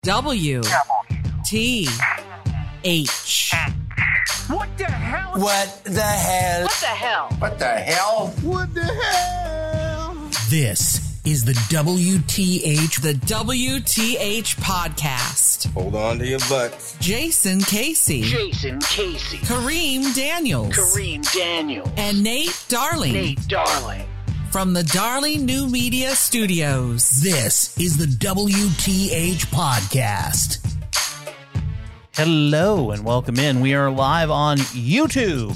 W T H. What the hell? What the hell? What the hell? What the hell? What the hell? This is the WTH. The WTH podcast. Hold on to your butts. Jason Casey. Kareem Daniels. And Nate Darling. From the Darling New Media Studios. This is the WTH podcast. Hello and welcome in. We are live on YouTube.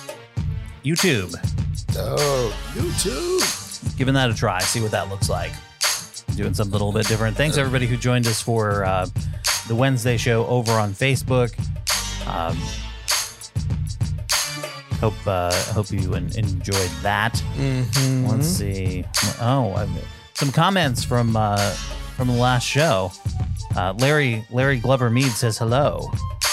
Oh, YouTube. Giving that a try. See what that looks like. Doing something a little bit different. Thanks everybody who joined us for the Wednesday show over on Facebook. Hope you enjoyed that. Mm-hmm. Let's see. Some comments from the last show. Larry Glover Mead says hello.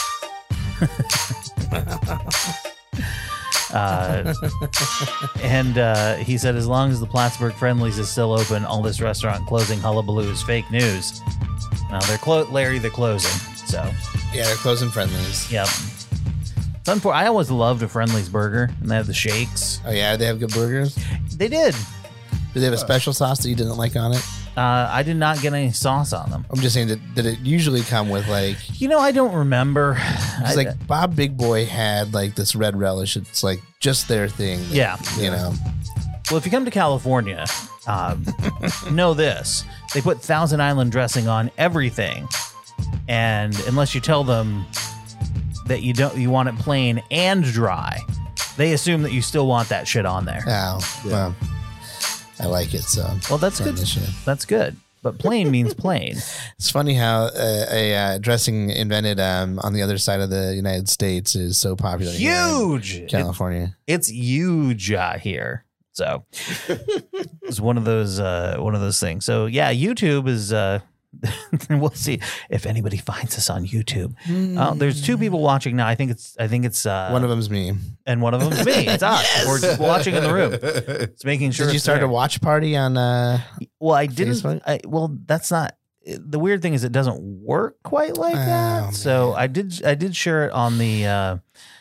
And he said, as long as the Plattsburgh Friendlies is still open, all this restaurant closing hullabaloo is fake news. Now Larry, they're closing. So Yeah, they're closing Friendlies. yep. I always loved a Friendlies burger, and they have the shakes. Oh, yeah, they have good burgers. They did. Do they have a special sauce that you didn't like on it? I did not get any sauce on them. I'm just saying, did it usually come with like... I don't remember. It's like Bob Big Boy had like this red relish. It's like just their thing. Yeah. You know. Well, if you come to California, know this. They put Thousand Island dressing on everything. And unless you tell them that you want it plain and dry, they assume that you still want that shit on there. Oh, well, I like it. So, Well, that's good. That's good. But plain means plain. It's funny how a dressing invented on the other side of the United States is so popular. Huge. Here in California. It's huge here. So it's one of those things. So yeah, YouTube is we'll see if anybody finds us on YouTube. There's two people watching now. I think it's One of them's me. and one of them's me. It's us. Yes! We're just watching in the room. It's making sure. Did you it's start there. a watch party on? Well, I didn't. Facebook? That's not. The weird thing is it doesn't work quite like that. So I did share it on the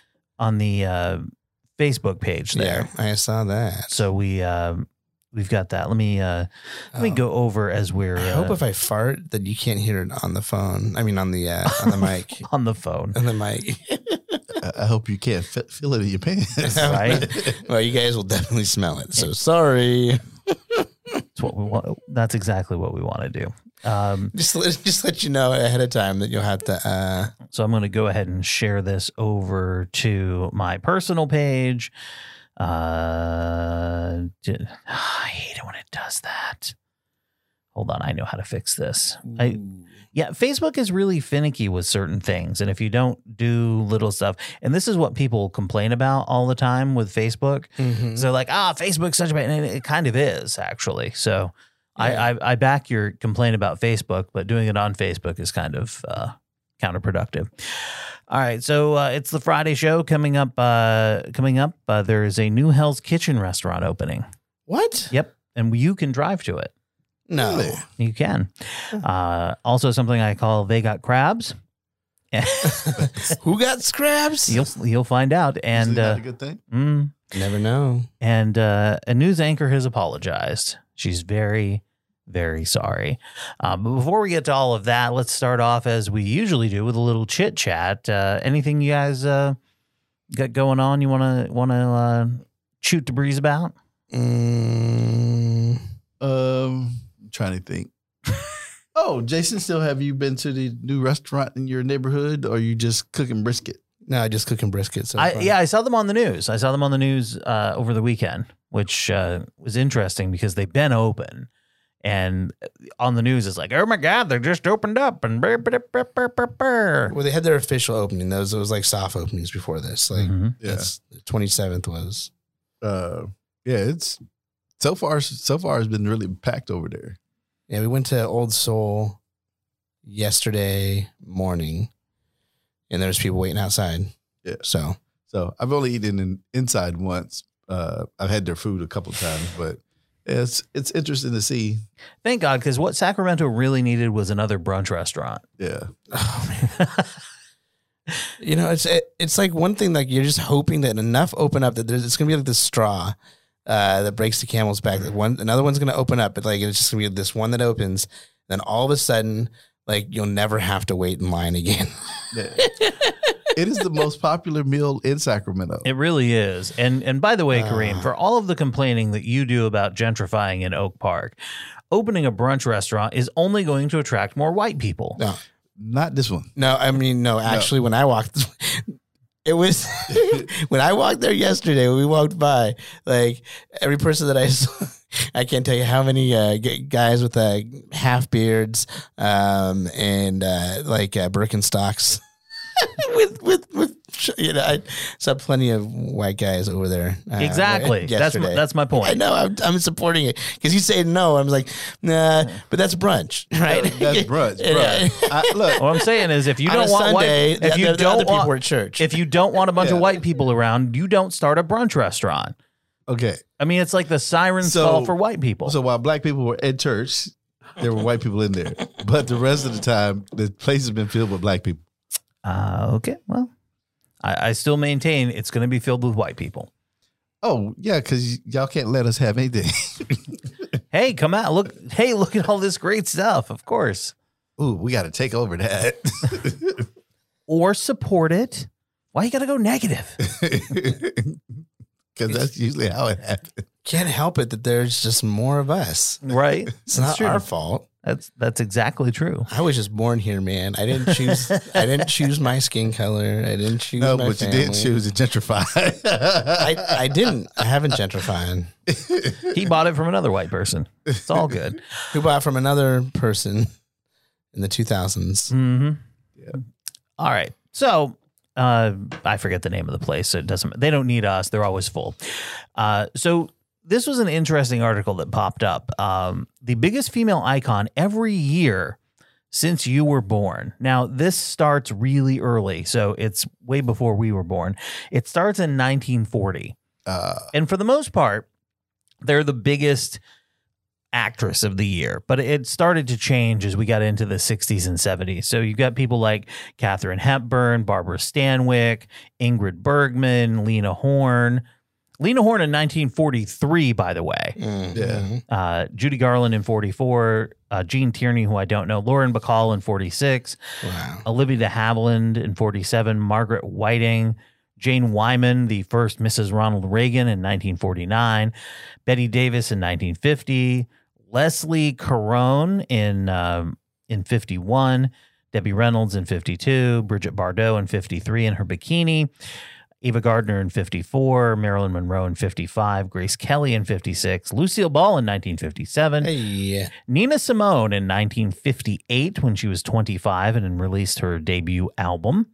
Facebook page there. Yeah, I saw that. So we've got that. Let me go over as we're. I hope if I fart that you can't hear it on the phone. I mean, on the mic. on the phone. On the mic. I hope you can't feel it in your pants. Right? Well, you guys will definitely smell it. So sorry. That's what we want. That's exactly what we want to do. Just let you know ahead of time that you'll have to. So I'm going to go ahead and share this over to my personal page. I hate it when it does that. Hold on, I know how to fix this. Facebook is really finicky with certain things, and if you don't do little stuff, and this is what people complain about all the time with Facebook. Mm-hmm. So like, Facebook's such a bad, and it kind of is actually. So Yeah. I back your complaint about Facebook, but doing it on Facebook is kind of counterproductive. All right, so it's the Friday show coming up. There is a new Hell's Kitchen restaurant opening. What? Yep, and you can drive to it. No. Really? You can. Also, something I call They Got Crabs. Who got scraps? You'll find out. And Is that a good thing? Never know. And a news anchor has apologized. She's very, very sorry. But before we get to all of that, let's start off as we usually do with a little chit chat. Anything you guys got going on? You want to shoot the breeze about? Trying to think. Oh, Jason, still have you been to the new restaurant in your neighborhood, or are you just cooking brisket? No, just cooking brisket. So I saw them on the news. Over the weekend, which was interesting because they've been open. And on the news, it's like, oh my God, they just opened up. And Well, they had their official opening. Those was like soft openings before this. Like that's 27th was. It's so far it's been really packed over there. Yeah, we went to Old Soul yesterday morning, and there's people waiting outside. Yeah. So I've only eaten inside once. I've had their food a couple of times, but It's interesting to see. Thank God, because what Sacramento really needed was another brunch restaurant. Yeah. Oh, man. You know, it's like one thing, like you're just hoping that enough open up that it's going to be like this straw that breaks the camel's back. Like another one's going to open up, but like it's just going to be this one that opens. Then all of a sudden, like you'll never have to wait in line again. Yeah. It is the most popular meal in Sacramento. It really is. And by the way, Kareem, for all of the complaining that you do about gentrifying in Oak Park, opening a brunch restaurant is only going to attract more white people. No. Not this one. No, I mean, no, actually, when I walked, it was, when I walked there yesterday, we walked by, like, every person that I saw, I can't tell you how many guys with half beards and Birkenstocks. with you know, I saw plenty of white guys over there. Exactly. That's my point. I know. I'm supporting it because you say no. I'm like, nah, but that's brunch, right? That's brunch. Look, what I'm saying is, if you don't want Sunday, white, if you don't people want at church, if you don't want a bunch of white people around, you don't start a brunch restaurant. Okay. I mean, it's like the sirens call for white people. So while black people were at church, there were white people in there, but the rest of the time, the place has been filled with black people. Okay. Well, I still maintain it's going to be filled with white people. Oh, yeah, because y'all can't let us have anything. Hey, come out. Look at all this great stuff. Of course. Ooh, we got to take over that. Or support it. Why you got to go negative? Because that's usually how it happens. can't help it that there's just more of us. Right. It's not our fault. That's exactly true. I was just born here, man. I didn't choose my skin color. I didn't choose my but family. you did choose to gentrify. I didn't. I haven't gentrified. He bought it from another white person. It's all good. Who bought from another person in the 2000s. Mm-hmm. Yeah. All right. So I forget the name of the place. So it doesn't. They don't need us. They're always full. So this was an interesting article that popped up. The biggest female icon every year since you were born. Now, this starts really early, so it's way before we were born. It starts in 1940. And for the most part, they're the biggest actress of the year. But it started to change as we got into the 60s and 70s. So you've got people like Katharine Hepburn, Barbara Stanwyck, Ingrid Bergman, Lena Horne. Lena Horne in 1943, by the way. Mm-hmm. Yeah. Judy Garland in 44. Jean Tierney, who I don't know. Lauren Bacall in 46. Wow. Olivia de Havilland in 47. Margaret Whiting. Jane Wyman, the first Mrs. Ronald Reagan in 1949. Betty Davis in 1950. Leslie Caron in 51. Debbie Reynolds in 52. Bridget Bardot in 53 in her bikini. Ava Gardner in 54, Marilyn Monroe in 55, Grace Kelly in 56, Lucille Ball in 1957, Hey. Nina Simone in 1958 when she was 25 and released her debut album,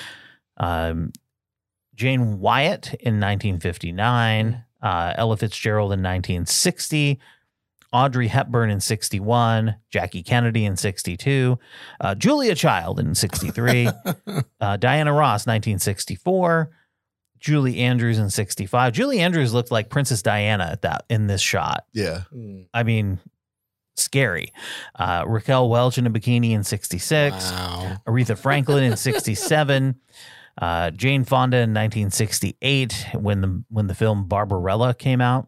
Jane Wyatt in 1959, Ella Fitzgerald in 1960, Audrey Hepburn in 61, Jackie Kennedy in 62, Julia Child in 63, Diana Ross 1964, Julie Andrews in 65. Julie Andrews looked like Princess Diana in this shot. Yeah. I mean, scary. Raquel Welch in a bikini in 66. Wow. Aretha Franklin in 67. Jane Fonda in 1968 when the film Barbarella came out.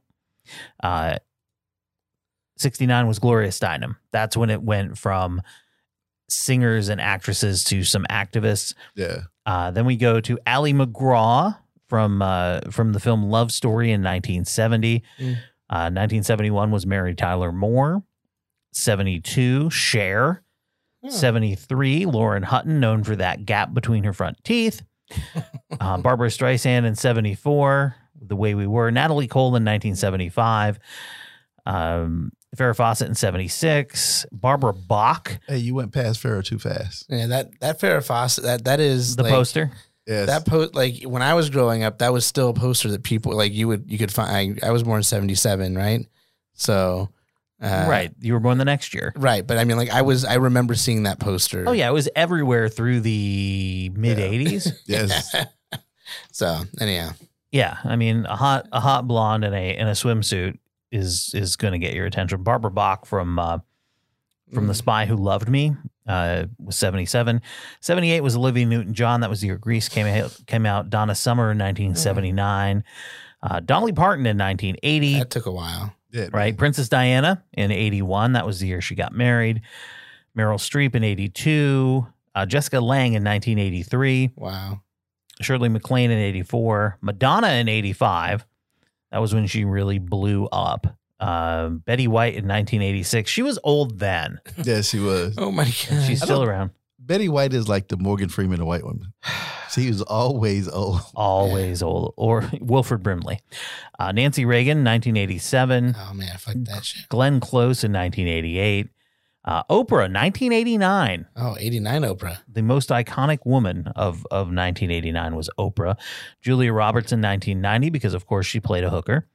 69 was Gloria Steinem. That's when it went from singers and actresses to some activists. Yeah. Then we go to Ally McGraw from the film Love Story in 1970. 1971 was Mary Tyler Moore. 72, Cher. 73, Lauren Hutton, known for that gap between her front teeth. Barbara Streisand in 74, The Way We Were. Natalie Cole in 1975. Farrah Fawcett in 76. Barbara Bach. Hey, you went past Farrah too fast. Yeah, that Farrah Fawcett, that is The like, poster. Yes. that like when I was growing up, that was still a poster that people like you could find. I was born in 77, right? So Right. You were born the next year. right, but I mean, like I remember seeing that poster. Oh, yeah. It was everywhere through the mid 80s. Yes. So anyhow, Yeah. I mean, a hot blonde in a swimsuit is going to get your attention. Barbara Bach from The Spy Who Loved Me was 77. 78 was Olivia Newton-John. That was the year Grease came out. Donna Summer in 1979. Dolly Parton in 1980. That took a while. Yeah, Right. Princess Diana in 81. That was the year she got married. Meryl Streep in 82. Jessica Lange in 1983. Wow. Shirley MacLaine in 84. Madonna in 85. That was when she really blew up. Betty White in 1986. She was old then. Yeah, she was. Oh my God. She's still around. Betty White is like the Morgan Freeman of white women. She was always old. Always old. Or Wilford Brimley. Nancy Reagan, 1987. Oh man, fuck that shit. Glenn Close in 1988. Oprah, 1989. Oh, 89 Oprah. The most iconic woman of 1989 was Oprah. Julia Roberts in 1990, because of course she played a hooker.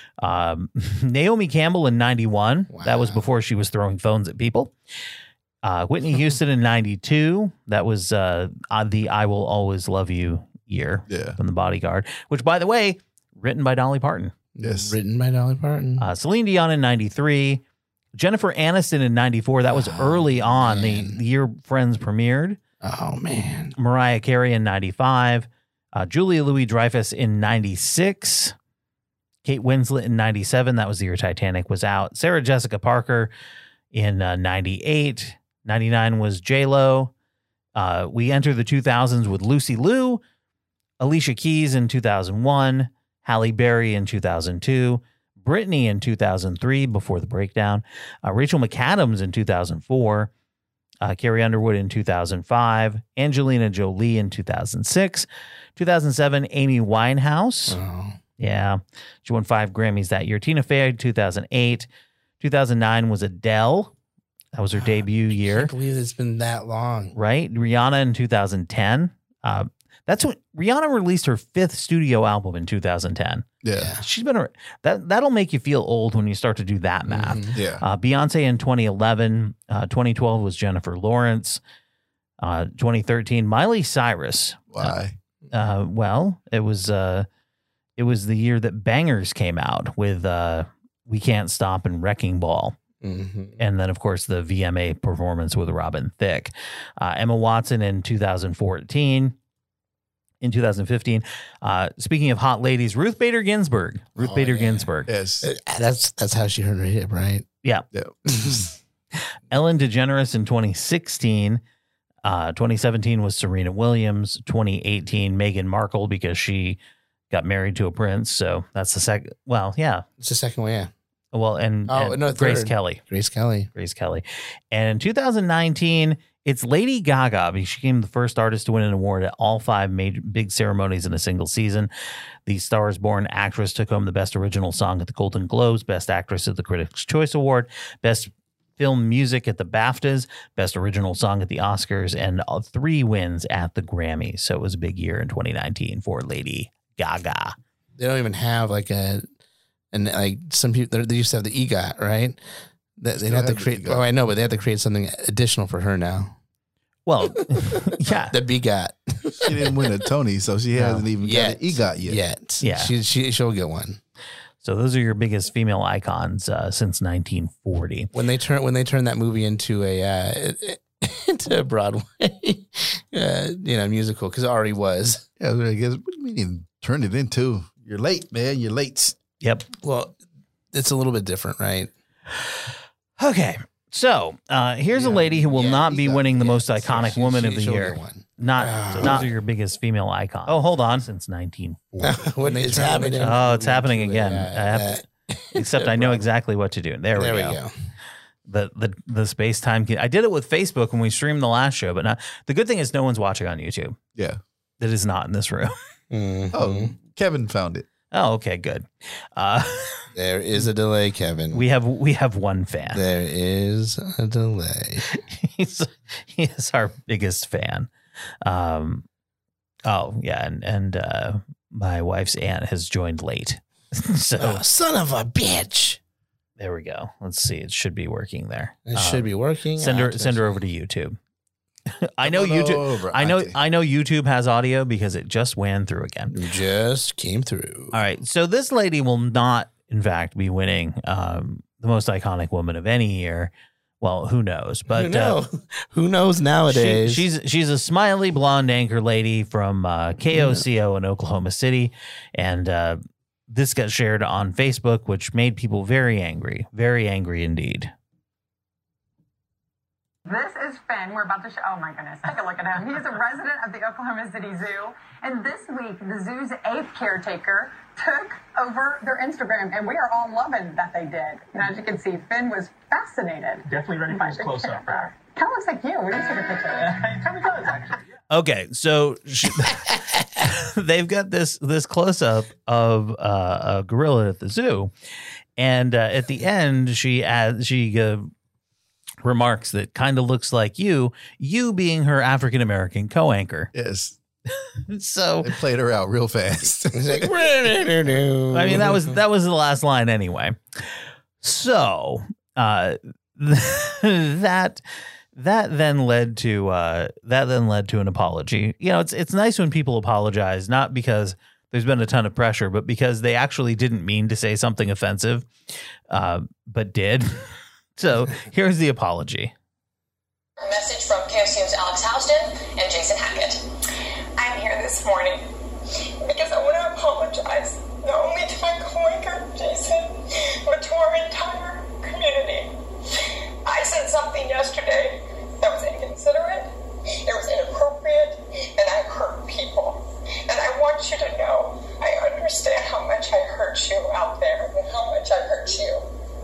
Naomi Campbell in 91. Wow. That was before she was throwing phones at people. Whitney Houston in 92. That was the I Will Always Love You year Yeah. from The Bodyguard, which, by the way, written by Dolly Parton. Yes. Written by Dolly Parton. Celine Dion in 93. Jennifer Aniston in 94. That was early on, the year Friends premiered. Oh man. Mariah Carey in 95. Julia Louis-Dreyfus in 96. Kate Winslet in 97. That was the year Titanic was out. Sarah Jessica Parker in 98. 99 was J-Lo. We enter the 2000s with Lucy Liu. Alicia Keys in 2001. Halle Berry in 2002. Britney in 2003, before the breakdown. Rachel McAdams in 2004. Carrie Underwood in 2005. Angelina Jolie in 2006. 2007, Amy Winehouse. Oh. Yeah. She won 5 Grammys that year. Tina Fey, 2008. 2009 was Adele. That was her debut I year. can't believe it's been that long. Right? Rihanna in 2010. That's when Rihanna released her 5th studio album in 2010. Yeah. She's been that'll make you feel old when you start to do that math. Mhm. Yeah. Beyonce in 2011. 2012 was Jennifer Lawrence. 2013, Miley Cyrus. Why? Well, it was the year that Bangers came out with We Can't Stop and Wrecking Ball. Mhm. And then, of course, the VMA performance with Robin Thicke. Emma Watson in 2014. In 2015. Speaking of hot ladies, Ruth Bader Ginsburg. Ruth Oh, Bader yeah. Ginsburg. Yes. That's how she hurt her hip, right? Yeah. Yeah. Ellen DeGeneres in 2016. 2017 was Serena Williams. 2018, Meghan Markle, because she got married to a prince. So that's the second. Well, yeah. It's the second one, yeah. Well, and Grace third. Kelly. Grace Kelly. Grace Kelly. And in 2019, it's Lady Gaga. She became the first artist to win an award at all 5 major big ceremonies in a single season. The Star is Born actress took home the Best Original Song at the Golden Globes, Best Actress at the Critics' Choice Award, Best Film Music at the BAFTAs, Best Original Song at the Oscars, and 3 wins at the Grammys. So it was a big year in 2019 for Lady Gaga. They don't even have like some people, they used to have the EGOT, right? They'd Still have to have the create, EGOT. oh, I know, but they have to create something additional for her now. Well, yeah. The BGOT. She didn't win a Tony, so she hasn't even got an EGOT yet. Yeah. She'll get one. So those are your biggest female icons since 1940. When they turn that movie into a Broadway, musical, because it already was. Yeah, I guess. What do you mean you turn it into? You're late, man. You're late. Yep. Well, it's a little bit different, right? Okay. So here's a lady who will not be winning the most iconic woman of the she'll year. get one. Not those are your biggest female icons. Oh, hold on. Since 1940. What is happening? Oh, it's happening again. Except I know exactly what to do. There we go. The space time. I did it with Facebook when we streamed the last show, but not. The good thing is no one's watching on YouTube. Yeah. That is not in this room. Mhm. Oh, Kevin found it. Oh, okay, good. There is a delay, Kevin. We have one fan. There is a delay. He is our biggest fan. Oh yeah, and my wife's aunt has joined late. So Oh, son of a bitch! there we go. Let's see. It should be working there. It should be working. Send her over to YouTube. I know YouTube. Over, I know Auntie. YouTube has audio because it just ran through again. Just came through. All right. So this lady will not in fact, be winning the most iconic woman of any year. Well, who knows? But who knows nowadays? She's a smiley blonde anchor lady from KOCO in Oklahoma City, and this got shared on Facebook, which made people very angry indeed. This is Finn. We're about to show. Oh my goodness, take a look at him. He's a resident of the Oklahoma City Zoo, and this week the zoo's 8th caretaker took over their Instagram, and we are all loving that they did. And as you can see, Finn was fascinated. Definitely ready for his close-up. Kind of looks like you. We didn't take a picture. It kind of does, actually. Okay, so they've got this close-up of a gorilla at the zoo, and at the end, she remarks that kind of looks like you being her African-American co-anchor. Yes. So they played her out real fast. It's like, I mean, that was the last line anyway. So that then led to an apology. You know, it's nice when people apologize, not because there's been a ton of pressure, but because they actually didn't mean to say something offensive, but did. So here's the apology. A message from KOCO's Alex Houston and Jason Hackett. I'm here this morning because I want to apologize not only to my co-anchor, Jason, but to our entire community. I said something yesterday that was inconsiderate, it was inappropriate, and I hurt people. And I want you to know, I understand how much I hurt you out there and how much I hurt you.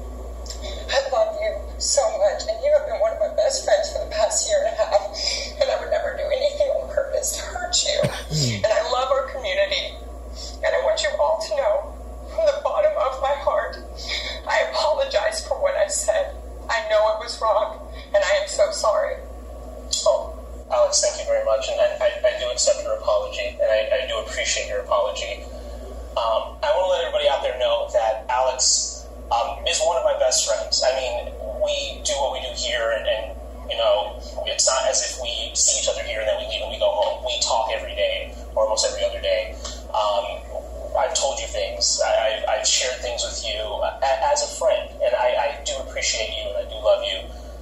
I love you so much, and you have been one of my best friends for the past year and a half, and I would never do anything on purpose to hurt you. And I love our community, and I want you all to know, from the bottom of my heart, I apologize for what I said. I know it was wrong, and I am so sorry. Oh, Alex, thank you very much, and I do accept your apology, and I do appreciate your apology. I want to let everybody out there know that Alex is one of my best friends. I mean, we do what we do here, and you know, it's not as if we see each other here and then we leave and we go home. We talk every day, or almost every other day. I've told you things. I've shared things with you as a friend, and I do appreciate you, and I do love you.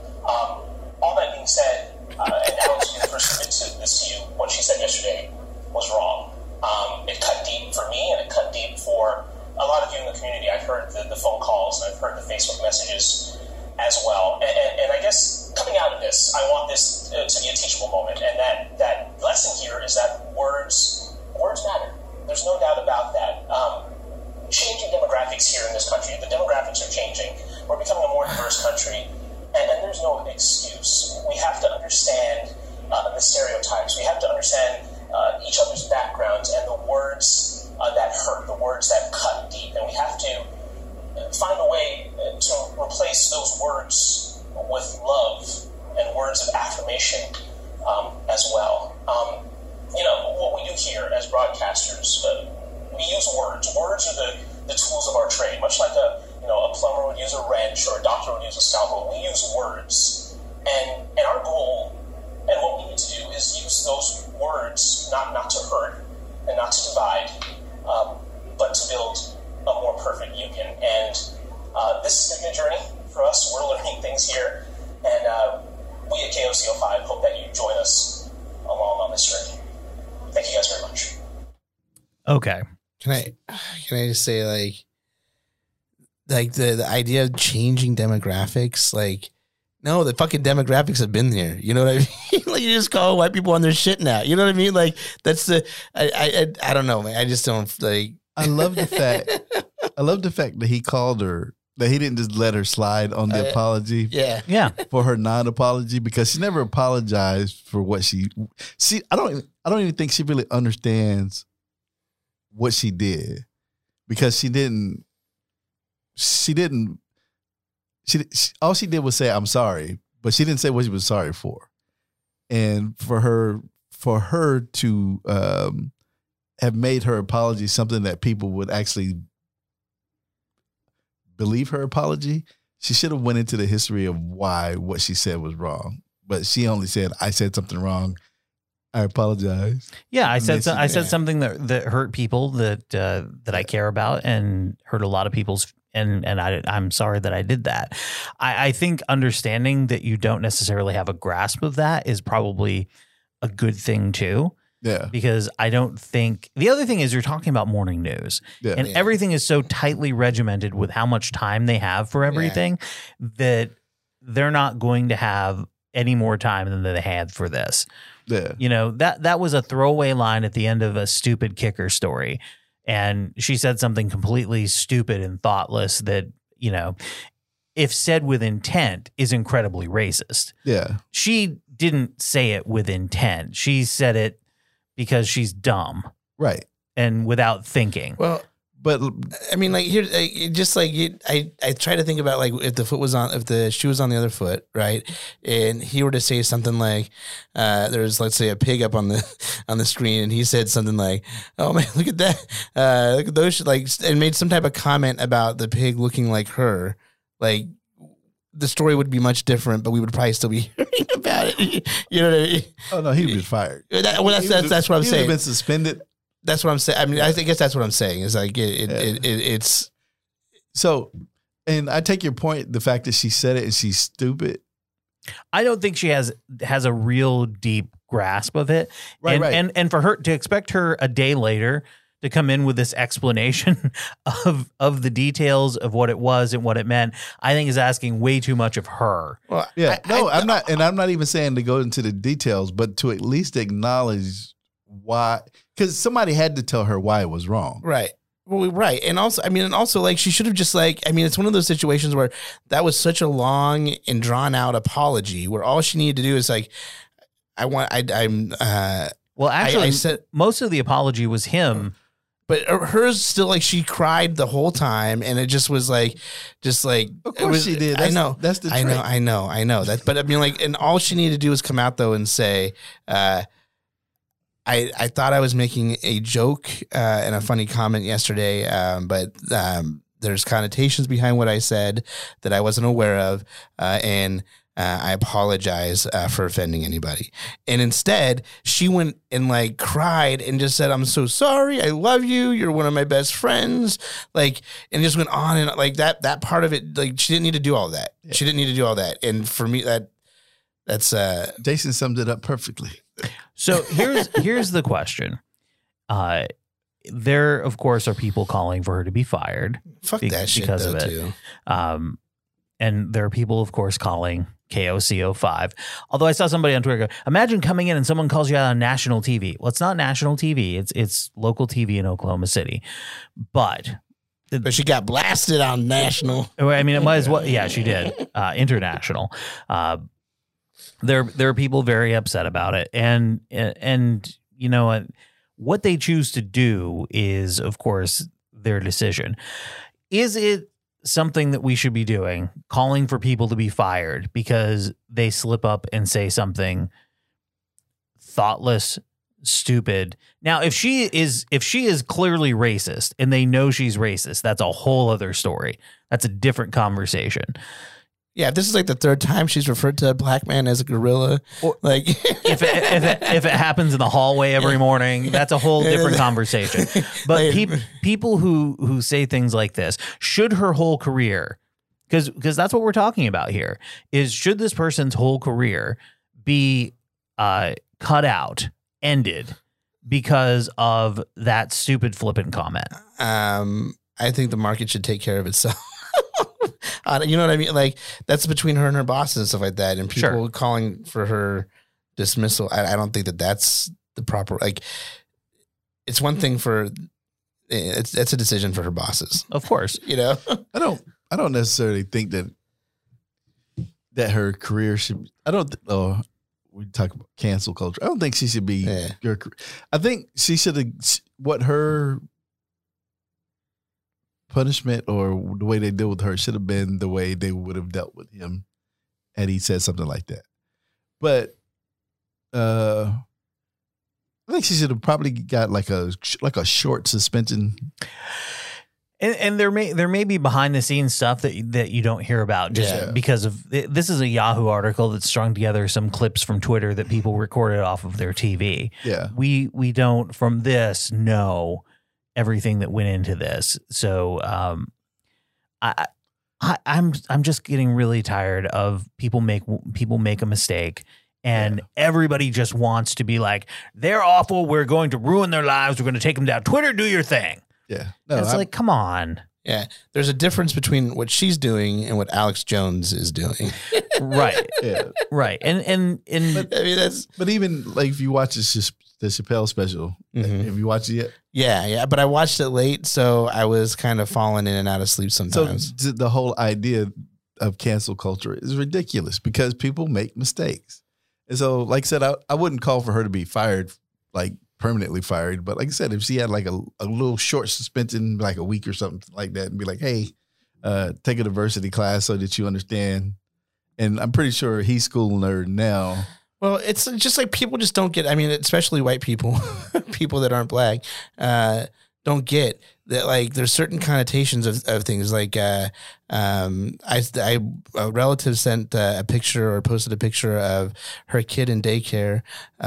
All that being said, and Alex, you first admit to this to you, what she said yesterday was wrong. It cut deep for me, and it cut deep for a lot of you in the community. I've heard the phone calls, and I've heard the Facebook messages as well. And I guess coming out of this, I want this to be a teachable moment. And that lesson here is that words matter. There's no doubt about that. Changing demographics here in this country, the demographics are changing. We're becoming a more diverse country, and there's no excuse. We have to understand the stereotypes. We have to understand each other's backgrounds and the words that hurt, the words that cut deep, and we have to find a way to replace those words with love and words of affirmation as well. You know, what we do here as broadcasters, we use words. Words are the tools of our trade, much like a plumber would use a wrench or a doctor would use a scalpel. We use words, and our goal and what we need to do is use those words not to hurt and not to divide, but to build a more perfect union. And this has been a journey for us. We're learning things here, and we at KOCO5 hope that you join us along on this journey. Thank you guys very much. Okay. Can I just say, like the idea of changing demographics, like, no, the fucking demographics have been there. You know what I mean? Like, you just call white people on their shit now. You know what I mean? Like, that's I don't know, man. I just don't like. I love the fact that he called her, that he didn't just let her slide on the apology. Yeah. For her non-apology, because she never apologized for what she I don't even think she really understands what she did, because she all she did was say, "I'm sorry," but she didn't say what she was sorry for. And for her to have made her apology something that people would actually believe her apology, she should have went into the history of why what she said was wrong. But she only said, "I said something wrong," I apologize. Yeah, I said Listen, I said something that hurt people that I care about and hurt a lot of people's. And I'm sorry that I did that. I think understanding that you don't necessarily have a grasp of that is probably a good thing too. Yeah. Because I don't think the other thing is you're talking about morning news and everything is so tightly regimented with how much time they have for everything that they're not going to have any more time than they had for this. Yeah. You know, that was a throwaway line at the end of a stupid kicker story. And she said something completely stupid and thoughtless that, you know, if said with intent is incredibly racist. Yeah. She didn't say it with intent. She said it because she's dumb. Right. And without thinking. Well, but I mean, like here, just like I try to think about like if the shoe was on the other foot, right? And he were to say something like, "There's let's say a pig up on the screen," and he said something like, "Oh man, look at that! Look at those!" Like, and made some type of comment about the pig looking like her. Like, the story would be much different, but we would probably still be hearing about it. You know what I mean? Oh no, he was fired. That's what I'm saying. He'd been suspended. That's what I'm saying. I mean, I guess that's what I'm saying. Is like it's so. And I take your point, the fact that she said it and she's stupid. I don't think she has a real deep grasp of it. Right, and, right. And for her to expect her a day later to come in with this explanation of the details of what it was and what it meant, I think is asking way too much of her. well, Yeah. I'm not, and I'm not even saying to go into the details, but to at least acknowledge why, because somebody had to tell her why it was wrong. right. Well, right. And also like she should have just like, I mean, it's one of those situations where that was such a long and drawn out apology where all she needed to do is like, Well, actually, I said, most of the apology was him. but hers still like she cried the whole time, and it just was like, Of course she did. I know. That's the I trick. know that. But I mean, like, and all she needed to do was come out though and say, I thought I was making a joke and a funny comment yesterday, but there's connotations behind what I said that I wasn't aware of, and I apologize for offending anybody. And instead, she went and like cried and just said, "I'm so sorry. I love you. You're one of my best friends." Like, and just went on and like that part of it. Like, she didn't need to do all that. Yeah. She didn't need to do all that. And for me, that's Jason summed it up perfectly. So here's the question. There, of course, are people calling for her to be fired. Fuck that shit because though, of it. too. And there are people, of course, calling KOCO5. Although I saw somebody on Twitter go, imagine coming in and someone calls you out on national TV. Well, it's not national TV. It's local TV in Oklahoma City. But she got blasted on national. I mean, it might as well. Yeah, she did. International. There are people very upset about it. And you know what they choose to do is, of course, their decision. Is it something that we should be doing, calling for people to be fired because they slip up and say something thoughtless, stupid? Now, if she is clearly racist and they know she's racist, that's a whole other story. That's a different conversation. Yeah, if this is like the third time she's referred to a black man as a gorilla, or, like if it happens in the hallway every morning, that's a whole different conversation. But people who say things like this, should her whole career, because that's what we're talking about here, is should this person's whole career be cut out, ended because of that stupid flippant comment? I think the market should take care of itself. You know what I mean? Like, that's between her and her bosses and stuff like that. And people calling for her dismissal. I don't think that's the proper, like, it's one thing for, it's a decision for her bosses. Of course. You know? I don't necessarily think that her career should, we talk about cancel culture. I don't think she should be, I think she should have, what her punishment or the way they deal with her should have been the way they would have dealt with him had he said something like that. But I think she should have probably got like a short suspension. And there may be behind the scenes stuff that you don't hear about just because of this is a Yahoo article that's strung together some clips from Twitter that people recorded off of their TV. Yeah. We don't from this know everything that went into this. So I'm just getting really tired of people make a mistake. And everybody just wants to be like, they're awful. We're going to ruin their lives. We're going to take them down. Twitter, do your thing. Yeah. No, it's like, come on. Yeah. There's a difference between what she's doing and what Alex Jones is doing. Right. Yeah. Right. And but, I mean, but even like if you watch the Chappelle special, have you watched it yet? Yeah. But I watched it late, so I was kind of falling in and out of sleep sometimes. So the whole idea of cancel culture is ridiculous because people make mistakes. And so, like I said, I wouldn't call for her to be fired, like permanently fired. But like I said, if she had like a little short suspension, like a week or something like that, and be like, hey, take a diversity class so that you understand. And I'm pretty sure he's schooling her now. Well, it's just like people just don't get, I mean, especially white people, people that aren't black, don't get that, like, there's certain connotations of things. Like, a relative sent a picture or posted a picture of her kid in daycare.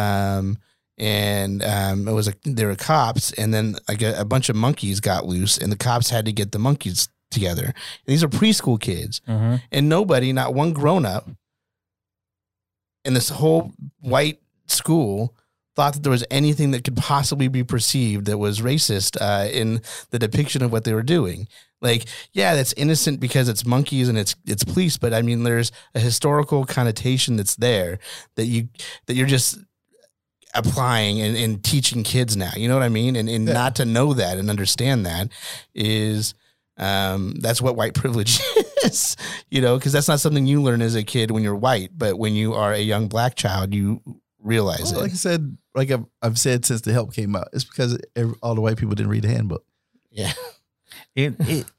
It was there were cops, and then like a bunch of monkeys got loose, and the cops had to get the monkeys together. And these are preschool kids, and nobody, not one grown up in this whole white school, thought that there was anything that could possibly be perceived that was racist in the depiction of what they were doing. Like, yeah, that's innocent because it's monkeys and it's police, but I mean, there's a historical connotation that's there that you're just applying and teaching kids now. You know what I mean? And not to know that and understand that is that's what white privilege is, you know, because that's not something you learn as a kid when you're white, but when you are a young black child, you realize it. Like I said, like I've said since the help came out, it's because all the white people didn't read the handbook. Yeah. And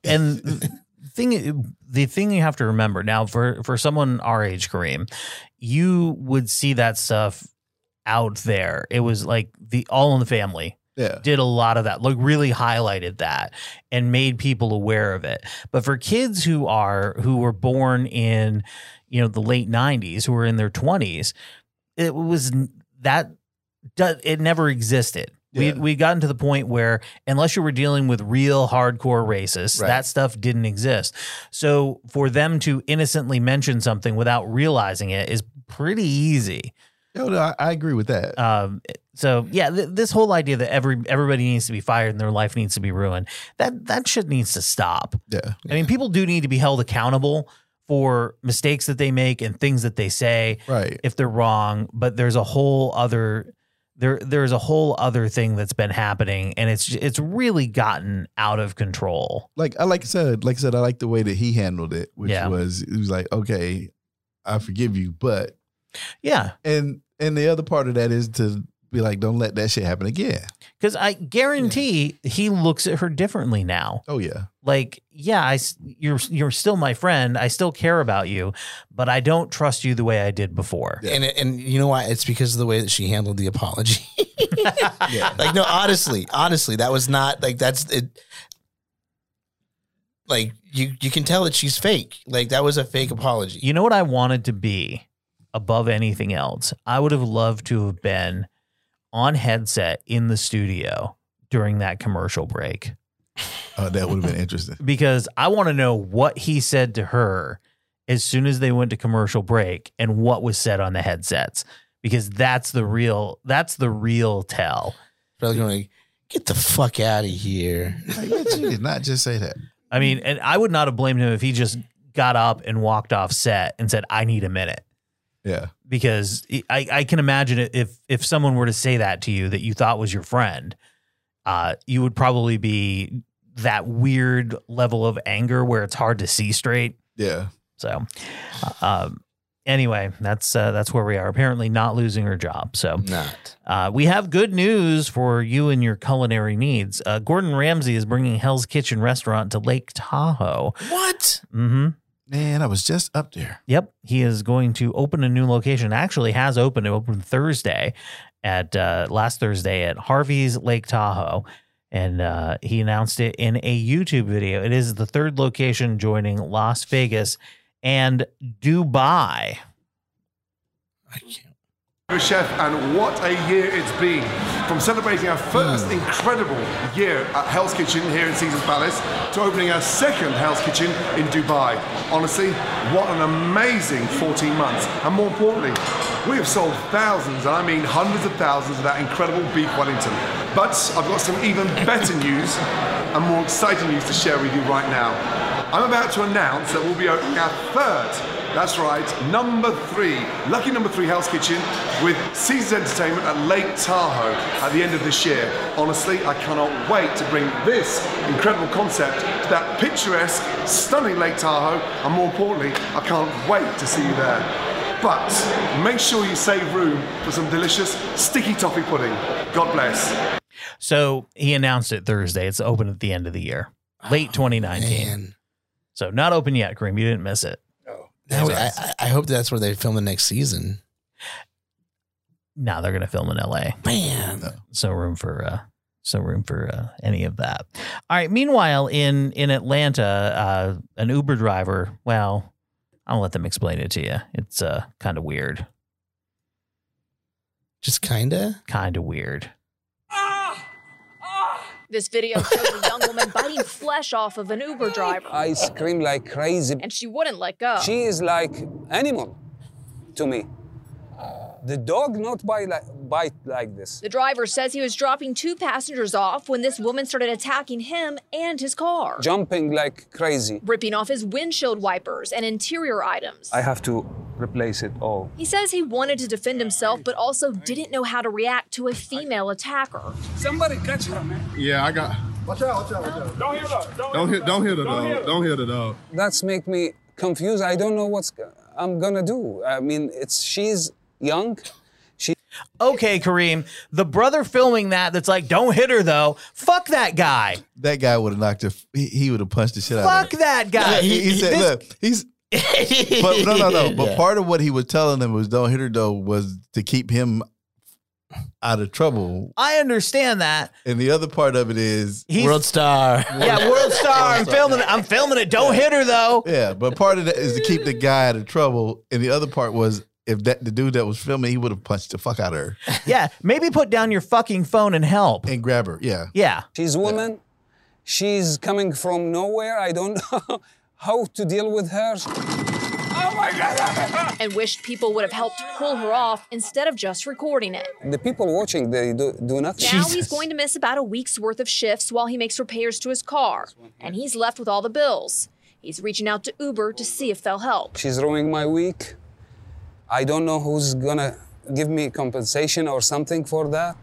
the thing you have to remember now for someone our age, Kareem, you would see that stuff out there. It was like the All in the Family. Yeah. Did a lot of that, like really highlighted that and made people aware of it. But for kids who were born in, you know, the late 90s, who were in their 20s, it never existed. Yeah. We gotten to the point where unless you were dealing with real hardcore racists, that stuff didn't exist. So for them to innocently mention something without realizing it is pretty easy. No, I agree with that. So yeah, this whole idea that everybody needs to be fired and their life needs to be ruined, that shit needs to stop. Yeah. I mean, people do need to be held accountable for mistakes that they make and things that they say, right, if they're wrong. But there's a whole other there's a whole other thing that's been happening, and it's really gotten out of control. Like I said, I like the way that he handled it, which was like, okay, I forgive you, but yeah, and the other part of that is to be like, don't let that shit happen again. Because I guarantee he looks at her differently now. Oh yeah, like you're still my friend. I still care about you, but I don't trust you the way I did before. Yeah. And you know why? It's because of the way that she handled the apology. Like, no, honestly, that was not like that's it. Like you can tell that she's fake. Like that was a fake apology. You know what I wanted to be above anything else? I would have loved to have been on headset in the studio during that commercial break. That would have been interesting. Because I want to know what he said to her as soon as they went to commercial break and what was said on the headsets. Because that's the real tell. Probably going to get the fuck out of here. Like, you did not just say that. I mean, and I would not have blamed him if he just got up and walked off set and said, I need a minute. Yeah. Because I can imagine it if someone were to say that to you that you thought was your friend, you would probably be that weird level of anger where it's hard to see straight. Yeah. So, anyway, that's where we are. Apparently not losing her job. So we have good news for you and your culinary needs. Gordon Ramsay is bringing Hell's Kitchen restaurant to Lake Tahoe. What? Mm-hmm. Man, I was just up there. Yep. He is going to open a new location. Actually has opened. It opened Thursday last Thursday at Harvey's Lake Tahoe. And he announced it in a YouTube video. It is the third location, joining Las Vegas and Dubai. I can't. Chef, and what a year it's been. From celebrating our first incredible year at Hell's Kitchen here in Caesars Palace to opening our second Hell's Kitchen in Dubai. Honestly, what an amazing 14 months. And more importantly, we have sold thousands, and I mean hundreds of thousands of that incredible beef Wellington. But I've got some even better news and more exciting news to share with you right now. I'm about to announce that we'll be opening our third, that's right, lucky number 3 Hell's Kitchen with Caesars Entertainment at Lake Tahoe at the end of this year. Honestly, I cannot wait to bring this incredible concept to that picturesque, stunning Lake Tahoe, and more importantly, I can't wait to see you there. But make sure you save room for some delicious sticky toffee pudding. God bless. So he announced it Thursday. It's open at the end of the year, late 2019. Man. So not open yet, Kareem. You didn't miss it. No, I hope that's where they film the next season. No, they're going to film in LA. Man. So room for any of that. All right. Meanwhile, in Atlanta, an Uber driver, well, I'll let them explain it to you. It's kind of weird. Just kind of weird. This video shows a young woman biting flesh off of an Uber driver. I scream like crazy. And she wouldn't let go. She is like animal to me. The dog not bite like this. The driver says he was dropping 2 passengers off when this woman started attacking him and his car. Jumping like crazy. Ripping off his windshield wipers and interior items. I have to replace it all. He says he wanted to defend himself, but also didn't know how to react to a female attacker. Somebody catch her, man. Yeah, I got... Watch out. Don't hit the dog. That's make me confused. I don't know what I'm gonna do. I mean, she's young. Okay, Kareem, the brother filming that's like, don't hit her though. Fuck that guy. That guy would have knocked her. He would have punched the shit out of her. Fuck that guy. He said, look, he's. But no. But part of what he was telling them was don't hit her though was to keep him out of trouble. I understand that. And the other part of it is World Star. Yeah, World Star. I'm filming it. Don't hit her though. Yeah, but part of that is to keep the guy out of trouble, and the other part was if the dude that was filming, he would have punched the fuck out of her. Yeah, maybe put down your fucking phone and help. And grab her, yeah. Yeah. She's a woman. Yeah. She's coming from nowhere. I don't know how to deal with her. Oh my God. And wished people would have helped pull her off instead of just recording it. The people watching, they do nothing. Now he's going to miss about a week's worth of shifts while he makes repairs to his car. And he's left with all the bills. He's reaching out to Uber to see if they'll help. She's ruining my week. I don't know who's gonna give me compensation or something for that.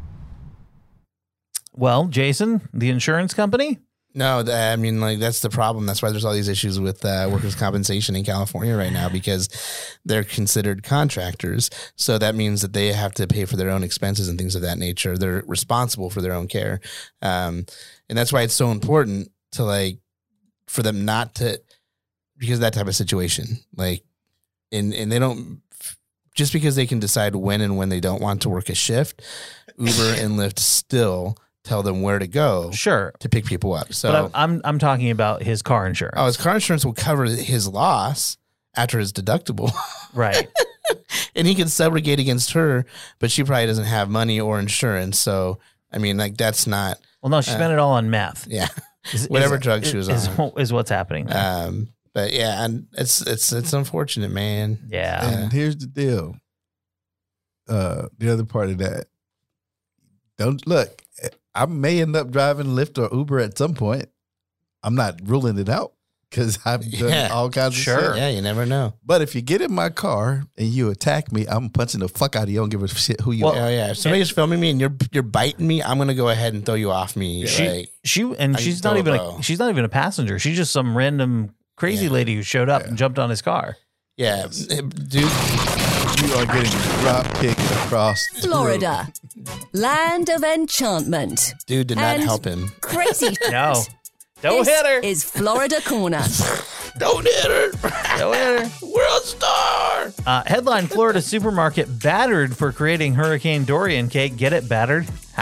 Well, Jason, the insurance company? No, I mean, like, that's the problem. That's why there's all these issues with workers' compensation in California right now, because they're considered contractors. So that means that they have to pay for their own expenses and things of that nature. They're responsible for their own care. And that's why it's so important to, like, for them not to, because of that type of situation. Like, and they don't, just because they can decide when and when they don't want to work a shift, Uber and Lyft still tell them where to go, sure, to pick people up. So but I'm talking about his car insurance. Oh, his car insurance will cover his loss after his deductible, right? And he can subrogate against her, but she probably doesn't have money or insurance. So I mean, like, that's not. Well, no, she spent it all on meth. Yeah, whatever drug she was on is what's happening. But yeah, and it's unfortunate, man. Yeah. And here's the deal. The other part of that. Don't look. I may end up driving Lyft or Uber at some point. I'm not ruling it out because I've done all kinds of shit. Yeah, you never know. But if you get in my car and you attack me, I'm punching the fuck out of you. I don't give a shit who you are. Oh yeah. If somebody's filming me and you're biting me, I'm gonna go ahead and throw you off me. She's not even a passenger. She's just some random crazy lady who showed up and jumped on his car. Yeah, dude. You are getting drop kicked across Florida, land of enchantment. Dude did not help him. Crazy. No. Don't hit her. Is Florida Corner. Don't hit her. Don't hit her. World Star. Headline: Florida supermarket battered for creating Hurricane Dorian cake. Get it? Battered?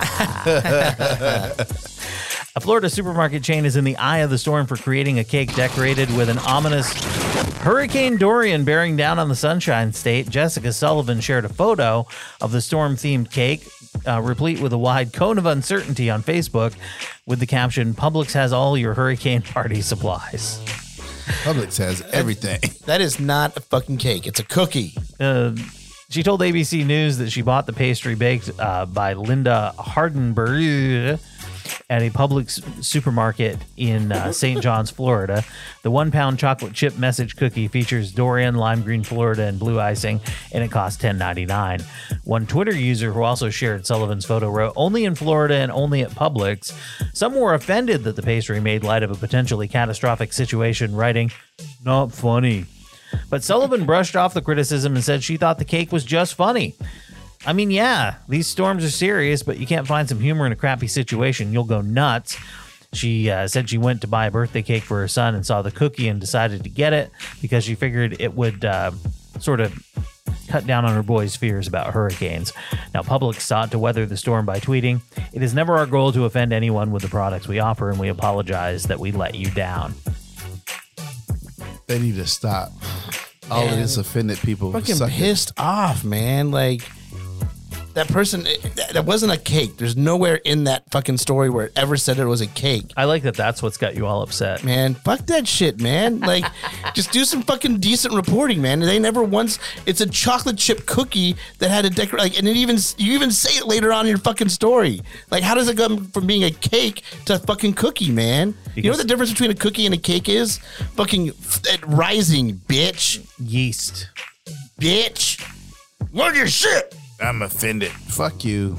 A Florida supermarket chain is in the eye of the storm for creating a cake decorated with an ominous Hurricane Dorian bearing down on the Sunshine State. Jessica Sullivan shared a photo of the storm-themed cake, replete with a wide cone of uncertainty on Facebook, with the caption, "Publix has all your hurricane party supplies." Publix has everything. That is not a fucking cake. It's a cookie. She told ABC News that she bought the pastry baked by Linda Hardenberg at a Publix supermarket in St. John's, Florida. The 1 pound chocolate chip message cookie features Dorian, lime green Florida, and blue icing, and it costs $10.99. One Twitter user who also shared Sullivan's photo wrote, "Only in Florida and only at Publix." Some were offended that the pastry made light of a potentially catastrophic situation, writing, "Not funny." But Sullivan brushed off the criticism and said she thought the cake was just funny. I mean, yeah, these storms are serious, but you can't find some humor in a crappy situation. You'll go nuts. She said she went to buy a birthday cake for her son and saw the cookie and decided to get it because she figured it would sort of cut down on her boy's fears about hurricanes. Now, Publix sought to weather the storm by tweeting, "It is never our goal to offend anyone with the products we offer, and we apologize that we let you down." They need to stop. All of this offended people. Fucking pissed off, man. Like, that person, that wasn't a cake. There's nowhere in that fucking story where it ever said it was a cake. I like that that's what's got you all upset. Man, fuck that shit, man. Like, just do some fucking decent reporting, man. They never once, it's a chocolate chip cookie that had a like, and you even say it later on in your fucking story. Like, how does it go from being a cake to a fucking cookie, man? You know what the difference between a cookie and a cake is? Fucking rising, bitch. Yeast. Bitch. Learn your shit. I'm offended. Fuck you.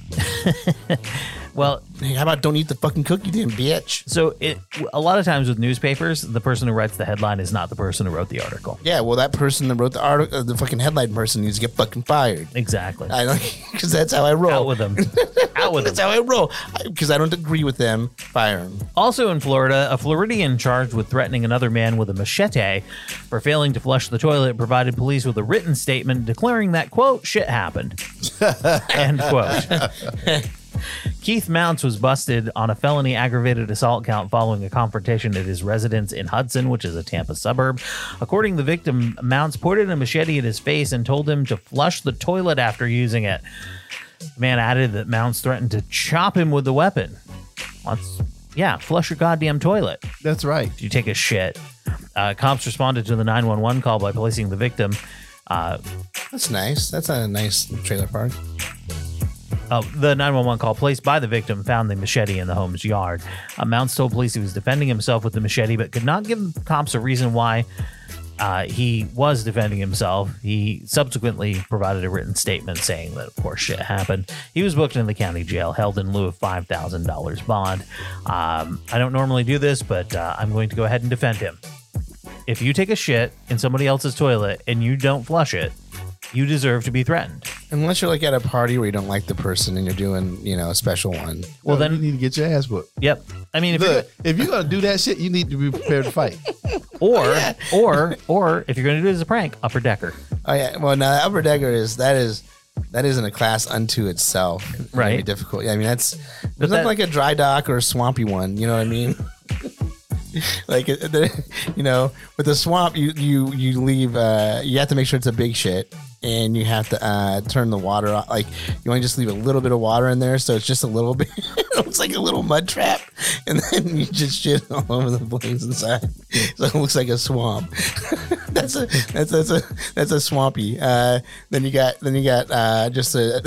Well, hey, how about don't eat the fucking cookie then, bitch? So a lot of times with newspapers, the person who writes the headline is not the person who wrote the article. Yeah, well, that person that wrote the article, the fucking headline person needs to get fucking fired. Exactly. I know, because that's how I roll. Out with them. Out with them. That's how I roll. Because I don't agree with them. Fire them. Also in Florida, a Floridian charged with threatening another man with a machete for failing to flush the toilet provided police with a written statement declaring that, quote, "shit happened." End quote. Keith Mounts was busted on a felony aggravated assault count following a confrontation at his residence in Hudson, which is a Tampa suburb. According to the victim, Mounts pointed a machete at his face and told him to flush the toilet after using it. The man added that Mounts threatened to chop him with the weapon. Flush your goddamn toilet. That's right. If you take a shit. Cops responded to the 911 call by placing the victim. That's nice. That's a nice trailer park. The 911 call placed by the victim found the machete in the home's yard. Mounts told police he was defending himself with the machete, but could not give cops a reason why he was defending himself. He subsequently provided a written statement saying that, of course, shit happened. He was booked in the county jail, held in lieu of $5,000 bond. I don't normally do this, but I'm going to go ahead and defend him. If you take a shit in somebody else's toilet and you don't flush it, you deserve to be threatened. Unless you're like at a party where you don't like the person and you're doing, a special one. Well, then you need to get your ass whooped. Yep. I mean, if you're gonna do that shit, you need to be prepared to fight. Or if you're gonna do it as a prank, upper decker. Oh yeah. Well, now upper decker that isn't a class unto itself. Right. It'd be difficult. Yeah, I mean there's nothing like a dry dock or a swampy one. You know what I mean? Like, with the swamp, you leave. You have to make sure it's a big shit, and you have to turn the water off. Like, you want to just leave a little bit of water in there, so it's just a little bit. It's like a little mud trap, and then you just shit all over the place inside, so it looks like a swamp. that's a swampy. Then you got just a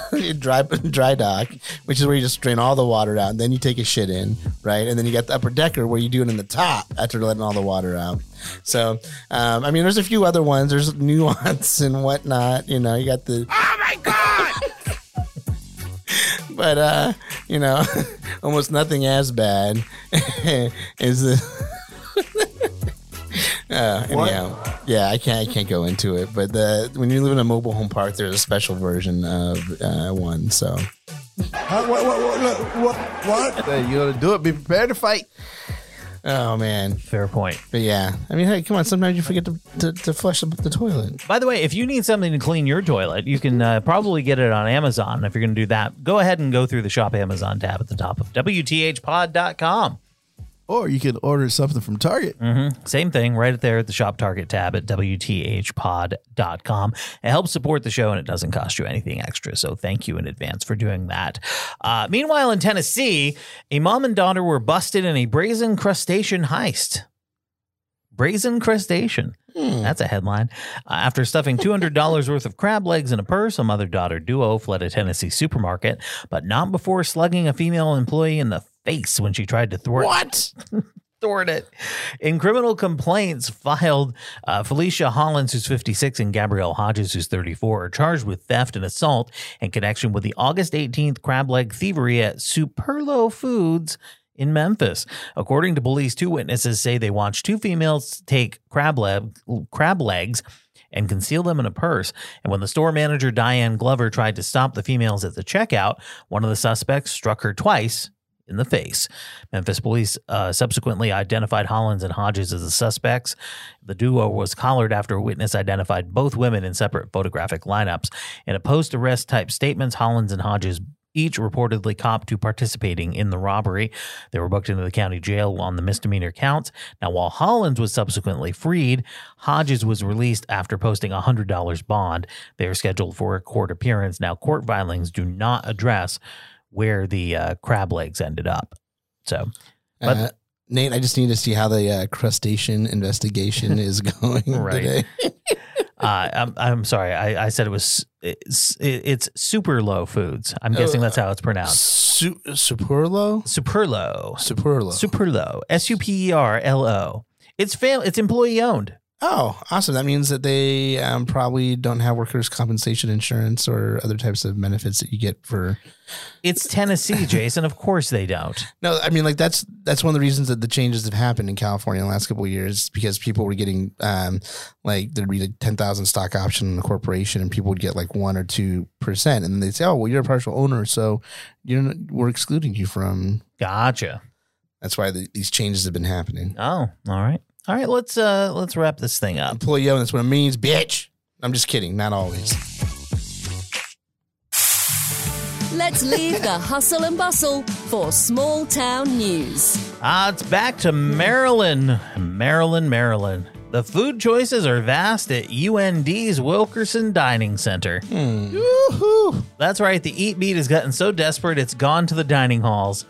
dry dock, which is where you just drain all the water out, and then you take a shit in, right? And then you got the upper decker where you do it in the top after letting all the water out. So, I mean, there's a few other ones. There's nuance and whatnot. You got the. Oh my god! But almost nothing as bad is the. Anyhow, yeah, I can't go into it. But when you live in a mobile home park, there's a special version of one. So. What? You're gonna do it. Be prepared to fight. Oh, man. Fair point. But yeah, I mean, hey, come on. Sometimes you forget to flush the toilet. By the way, if you need something to clean your toilet, you can probably get it on Amazon. If you're going to do that, go ahead and go through the Shop Amazon tab at the top of WTHpod.com. Or you can order something from Target. Mm-hmm. Same thing right there at the Shop Target tab at WTHpod.com. It helps support the show and it doesn't cost you anything extra. So thank you in advance for doing that. Meanwhile, in Tennessee, a mom and daughter were busted in a brazen crustacean heist. Brazen crustacean. That's a headline. After stuffing $200 worth of crab legs in a purse, a mother-daughter duo fled a Tennessee supermarket, but not before slugging a female employee in the face when she tried to thwart it. In criminal complaints filed, Felicia Hollins, who's 56, and Gabrielle Hodges, who's 34, are charged with theft and assault in connection with the August 18th crab leg thievery at Superlo Foods in Memphis. According to police, two witnesses say they watched two females take crab legs and conceal them in a purse. And when the store manager, Diane Glover, tried to stop the females at the checkout, one of the suspects struck her twice in the face. Memphis police subsequently identified Hollins and Hodges as the suspects. The duo was collared after a witness identified both women in separate photographic lineups. In a post-arrest type statements, Hollins and Hodges each reportedly copped to participating in the robbery. They were booked into the county jail on the misdemeanor counts. Now, while Hollins was subsequently freed, Hodges was released after posting a $100 bond. They are scheduled for a court appearance. Now, court filings do not address where the crab legs ended up. So, but Nate, I just need to see how the crustacean investigation is going today. I'm sorry. I said it's Superlo Foods. I'm guessing that's how it's pronounced. Superlo? Superlo. Superlo. Superlo. It's employee owned. Oh, awesome. That means that they probably don't have workers' compensation insurance or other types of benefits that you get for... It's Tennessee, Jason. Of course they don't. No, I mean, like that's one of the reasons that the changes have happened in California in the last couple of years, because people were getting there'd be a 10,000 stock option in the corporation and people would get like 1 or 2%. And they'd say, oh, well, you're a partial owner, so we're excluding you from... Gotcha. That's why these changes have been happening. Oh, all right. All right, let's wrap this thing up. Employee owned, that's what it means, bitch. I'm just kidding, not always. Let's leave the hustle and bustle for small town news. It's back to Maryland. Maryland. The food choices are vast at UND's Wilkerson Dining Center. Woohoo! That's right, the Eat Beat has gotten so desperate it's gone to the dining halls.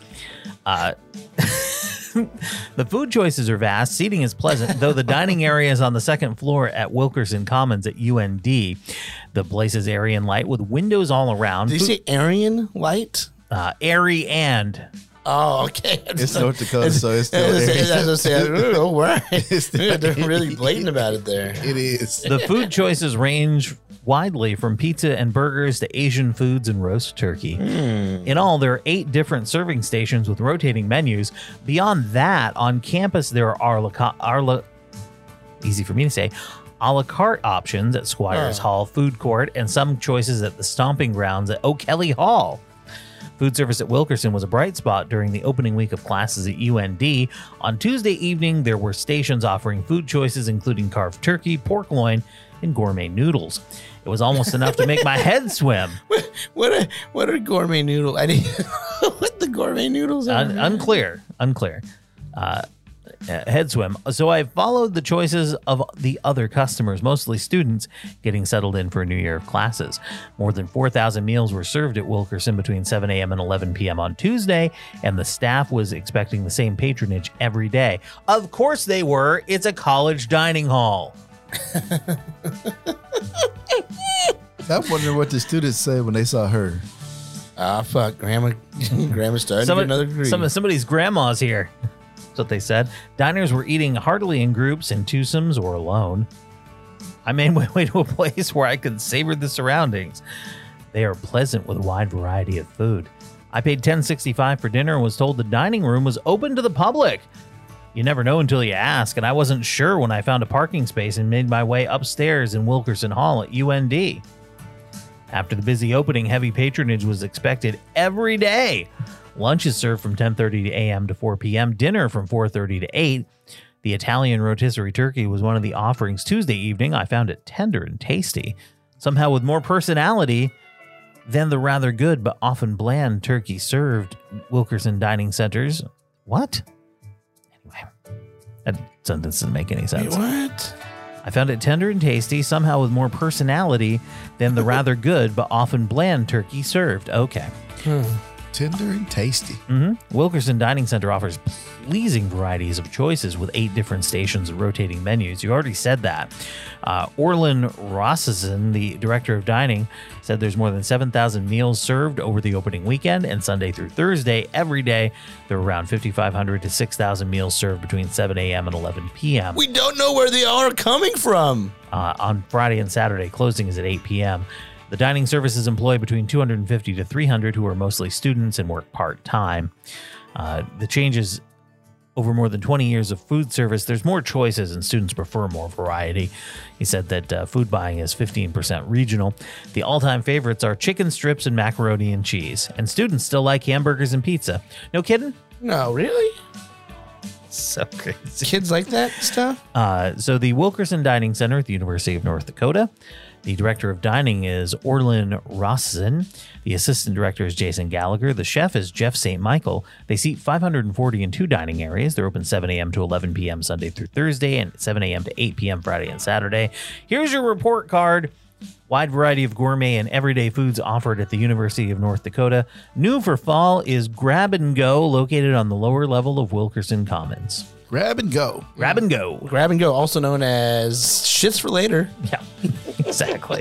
The food choices are vast. Seating is pleasant, though the dining area is on the second floor at Wilkerson Commons at UND. The place is airy and light with windows all around. Did you say Aryan light? Airy and. Oh, okay. It's North Dakota, so it's still I don't know why. They're really blatant about it there. It is. The food choices range widely from pizza and burgers to Asian foods and roast turkey. In all, there are 8 different serving stations with rotating menus. Beyond that, on campus, there are easy for me to say, a la carte options at Squires Hall Food Court and some choices at the Stomping Grounds at O'Kelly Hall. Food service at Wilkerson was a bright spot during the opening week of classes at UND. On Tuesday evening, there were stations offering food choices, including carved turkey, pork loin, and gourmet noodles. It was almost enough to make my head swim. What are gourmet noodles? I didn't know what the gourmet noodles are. Unclear. Head swim. So I followed the choices of the other customers, mostly students, getting settled in for a new year of classes. More than 4,000 meals were served at Wilkerson between 7 a.m. and 11 p.m. on Tuesday, and the staff was expecting the same patronage every day. Of course they were. It's a college dining hall. I'm wondering what the students say when they saw her. Fuck, grandma started another degree. Somebody's grandma's here. That's what they said. Diners were eating heartily in groups, in twosomes, or alone. I made my way to a place where I could savor the surroundings. They are pleasant with a wide variety of food. I paid $10.65 for dinner and was told the dining room was open to the public. You never know until you ask, and I wasn't sure when I found a parking space and made my way upstairs in Wilkerson Hall at UND. After the busy opening, heavy patronage was expected every day. Lunch is served from 10:30 a.m. to 4 p.m. Dinner from 4:30 to 8. The Italian rotisserie turkey was one of the offerings Tuesday evening. I found it tender and tasty, somehow with more personality than the rather good but often bland turkey served Wilkerson Dining Centers. What? Anyway, that sentence doesn't make any sense. Wait, what? I found it tender and tasty, somehow with more personality than the rather good but often bland turkey served. Okay. Tender and tasty. Mm-hmm. Wilkerson Dining Center offers pleasing varieties of choices with 8 different stations and rotating menus. You already said that. Orlin Rossison, the director of dining, said there's more than 7,000 meals served over the opening weekend, and Sunday through Thursday, every day, there are around 5,500 to 6,000 meals served between 7 a.m. and 11 p.m. We don't know where they are coming from. On Friday and Saturday, closing is at 8 p.m. The dining services employ between 250 to 300 who are mostly students and work part-time. The changes over more than 20 years of food service, there's more choices and students prefer more variety. He said that food buying is 15% regional. The all-time favorites are chicken strips and macaroni and cheese. And students still like hamburgers and pizza. No kidding? No, really? So crazy. Kids like that stuff? So the Wilkerson Dining Center at the University of North Dakota. The director of dining is Orlin Rossison. The assistant director is Jason Gallagher. The chef is Jeff St. Michael. They seat 540 in 2 dining areas. They're open 7 a.m. to 11 p.m. Sunday through Thursday and 7 a.m. to 8 p.m. Friday and Saturday. Here's your report card. Wide variety of gourmet and everyday foods offered at the University of North Dakota. New for fall is Grab and Go, located on the lower level of Wilkerson Commons. Grab and Go. Grab and Go. Grab and Go, also known as shits for later. Yeah, exactly.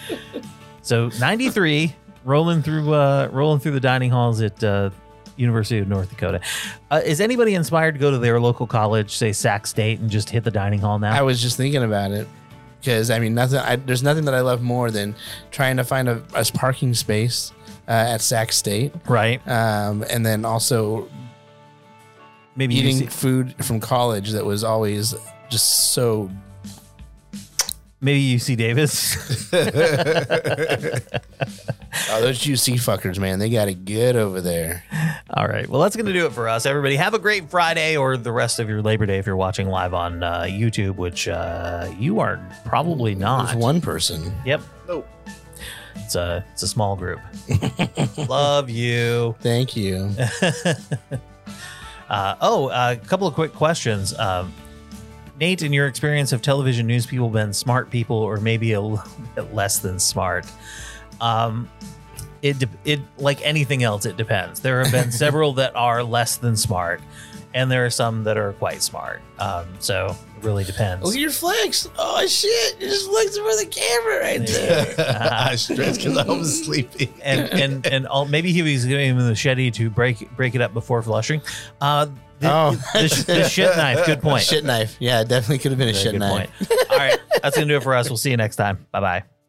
So 93 rolling through the dining halls at University of North Dakota. Is anybody inspired to go to their local college, say Sac State, and just hit the dining hall now? I was just thinking about it. Because, I mean, there's nothing that I love more than trying to find a parking space at Sac State. Right. And then also maybe eating food from college that was always just so... Maybe UC Davis. Oh, those UC fuckers, man. They got it good over there. All right. Well, that's going to do it for us. Everybody have a great Friday or the rest of your Labor Day if you're watching live on YouTube, which you are probably not. There's one person. Yep. Nope. It's a small group. Love you. Thank you. A couple of quick questions. Nate, in your experience, have television news people been smart people or maybe a little bit less than smart? It like anything else, it depends. There have been several that are less than smart, and there are some that are quite smart. So it really depends. Look at your flex. Oh, shit. You're just flexing for the camera right there. I stretched because I was sleepy. And maybe he was giving him the machete to break it up before flushing. The shit knife. Good point. Shit knife. Yeah, it definitely could have been a shit knife. All right. That's going to do it for us. We'll see you next time. Bye-bye.